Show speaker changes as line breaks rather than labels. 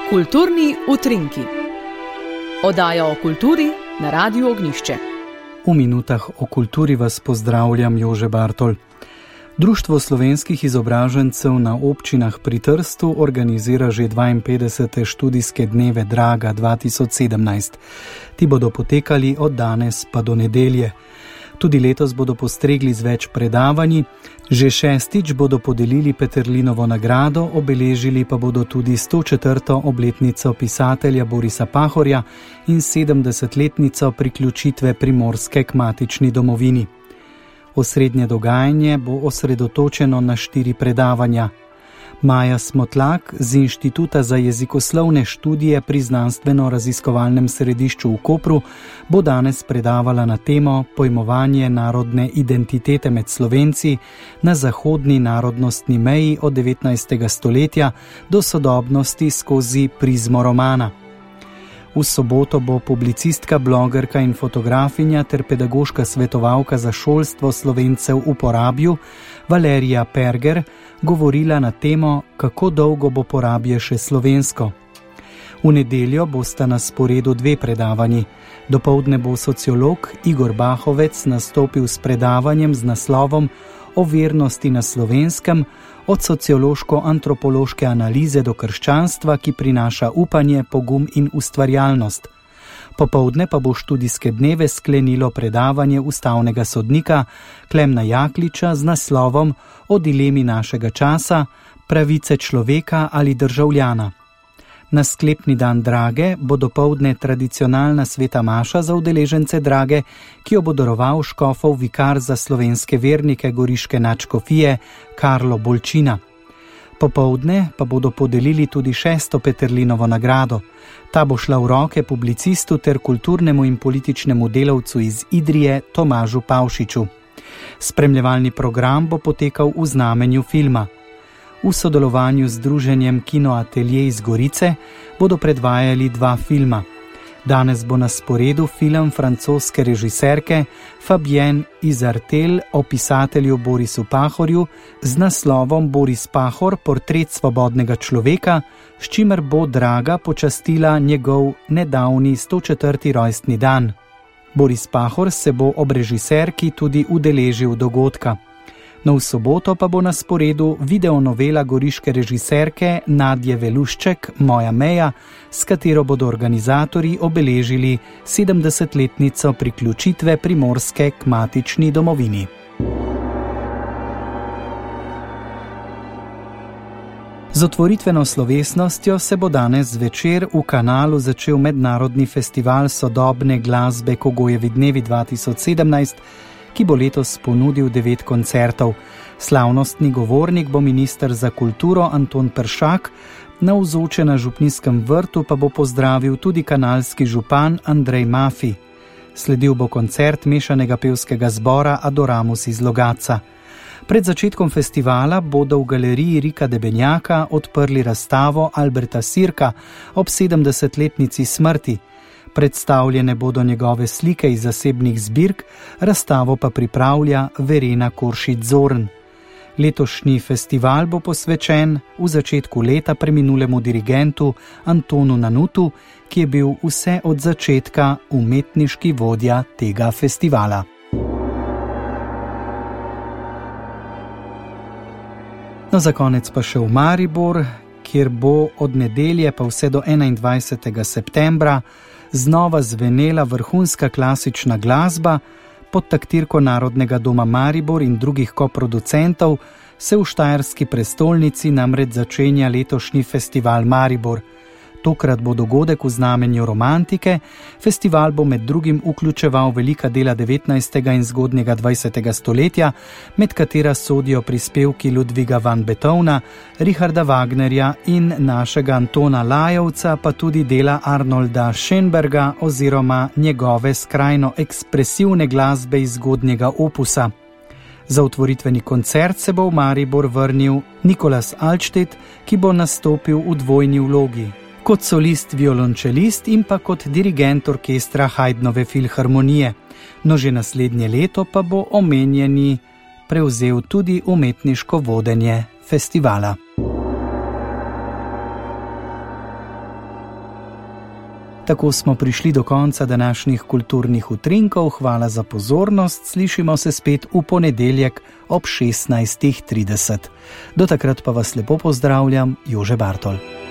Kulturni utrinki. Oddaja o kulturi na Radiu Ognjišče.
V minutah o kulturi vas pozdravljam, Jože Bartol. Društvo slovenskih izobražencev na občinah pri Trstu organizira že 52. študijske dneve Draga 2017. Ti bodo potekali od danes pa do nedelje. Tudi letos bodo postregli z več predavanji, že 6. bodo podelili Peterlinovo nagrado, obeležili pa bodo tudi 104. obletnico pisatelja Borisa Pahorja in 70-letnico priključitve Primorske k matični domovini. Osrednje dogajanje bo osredotočeno na 4 predavanja. Maja Smotlak z Inštituta za jezikoslovne študije pri Znanstveno-raziskovalnem središču v Kopru bo danes predavala na temo Pojmovanje narodne identitete med Slovenci na zahodni narodnostni meji od 19. stoletja do sodobnosti skozi prizmo romana. V soboto bo publicistka, blogerka in fotografinja ter pedagoška svetovalka za šolstvo Slovencev v Porabju Valerija Perger govorila na temo, kako dolgo bo Porabje še slovensko. V nedeljo bosta na sporedu 2 predavanji. Dopoldne bo sociolog Igor Bahovec nastopil s predavanjem z naslovom O vernosti na slovenskem, od sociološko-antropološke analize do krščanstva, ki prinaša upanje, pogum in ustvarjalnost. Popoldne pa bo študijske dneve sklenilo predavanje ustavnega sodnika Klemna Jakliča z naslovom O dilemi našega časa, pravice človeka ali državljana. Na sklepni dan Drage bo dopoldne tradicionalna sveta maša za udeležence Drage, ki jo bo daroval škofov vikar za slovenske vernike goriške nadškofije Karlo Bolčina. Popoldne pa bodo podelili tudi 6. Peterlinovo nagrado. Ta bo šla v roke publicistu ter kulturnemu in političnemu delavcu iz Idrije Tomažu Pavšiču. Spremljevalni program bo potekal v znamenju filma. V sodelovanju z združenjem Kino Atelje iz Gorice bodo predvajali 2 filma. Danes bo na sporedu film francoske režiserke Fabienne Izartel o pisatelju Borisu Pahorju z naslovom Boris Pahor, portret svobodnega človeka, s čimer bo Draga počastila njegov nedavni 104. rojstni dan. Boris Pahor se bo ob režiserki tudi udeležil dogodka. No, v soboto pa bo na sporedu videonovela goriške režiserke Nadje Velušček Moja meja, s katero bodo organizatorji obeležili 70-letnico priključitve Primorske k matični domovini. Z otvoritveno slovesnostjo se bo danes zvečer v Kanalu začel mednarodni festival sodobne glasbe Kogojevi dnevi 2017, ki bo letos ponudil 9 koncertov. Slavnostni govornik bo minister za kulturo Anton Peršak, navzoče na župnijskem vrtu pa bo pozdravil tudi kanalski župan Andrej Mafi. Sledil bo koncert mešanega pevskega zbora Adoramus iz Logatca. Pred začetkom festivala bodo v galeriji Rika Debenjaka odprli razstavo Alberta Sirka ob 70-letnici smrti. Predstavljene bodo njegove slike iz zasebnih zbirk, razstavo pa pripravlja Verena Koršič-Zorn. Letošnji festival bo posvečen v začetku leta preminulemu dirigentu Antonu Nanutu, ki je bil vse od začetka umetniški vodja tega festivala. No, za konec pa še v Maribor, kjer bo od nedelje pa vse do 21. septembra znova zvenela vrhunska klasična glasba. Pod taktirko Narodnega doma Maribor in drugih koproducentov se v štajerski prestolnici namreč začenja letošnji festival Maribor. Tokrat bo dogodek v znamenju romantike. Festival bo med drugim vključeval velika dela 19. in zgodnjega 20. stoletja, med katera sodijo prispevki Ludviga van Beethovna, Richarda Wagnerja in našega Antona Lajovca, pa tudi dela Arnolda Schoenberga oziroma njegove skrajno ekspresivne glasbe iz zgodnjega opusa. Za otvoritveni koncert se bo v Maribor vrnil Nikolas Altstedt, ki bo nastopil v dvojni vlogi. Kot solist violončelist in pa kot dirigent orkestra Haydnove filharmonije. No, že naslednje leto pa bo omenjeni prevzel tudi umetniško vodenje festivala. Tako smo prišli do konca današnjih kulturnih utrinkov. Hvala za pozornost. Slišimo se spet v ponedeljek ob 16:30. Do takrat pa vas lepo pozdravljam, Jože Bartol.